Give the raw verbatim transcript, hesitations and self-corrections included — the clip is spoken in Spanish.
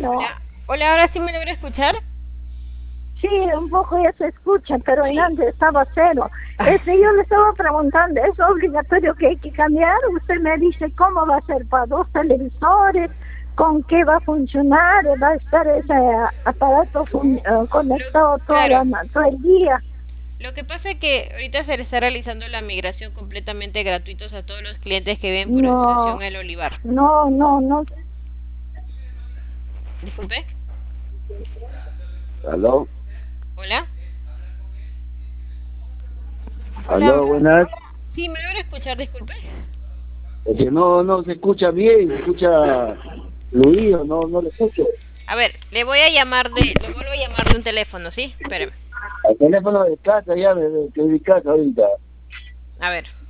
bueno. Hola, hola, ahora sí me logra escuchar. Sí, un poco ya se escucha, pero en Sí. antes estaba cero. Este, yo le estaba preguntando, ¿es obligatorio que hay que cambiar? Usted me dice cómo va a ser para dos televisores, con qué va a funcionar, va a estar ese aparato fun- eh, Lo, conectado toda claro, la, ma- todo el día. lo que pasa es que ahorita se le está realizando la migración completamente gratuitos a todos los clientes que ven por No, estación El Olivar. no, no, no. Disculpe. Aló, Hola. Hola. aló, buenas. Sí, me logra escuchar, disculpe. Es que no, no se escucha bien, se escucha fluido, no, no lo escucho. A ver, le voy a llamar de, le vuelvo a llamar de un teléfono, ¿sí? Espéreme. Al teléfono de casa, ya, de, de, de mi casa ahorita. A ver.